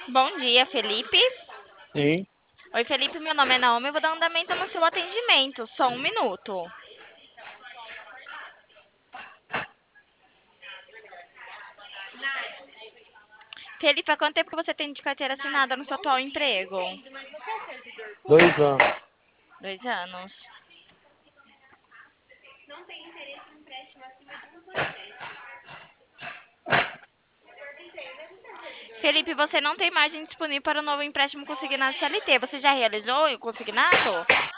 Bom dia, Felipe. Sim, Oi, Felipe, meu nome é Naomi, eu vou dar andamento no seu atendimento. Só um minuto. Felipe, há quanto tempo que você tem de carteira assinada no seu atual emprego? 2 anos. 2 anos. Felipe, você não tem margem disponível para o novo empréstimo consignado CLT. Você já realizou o consignado?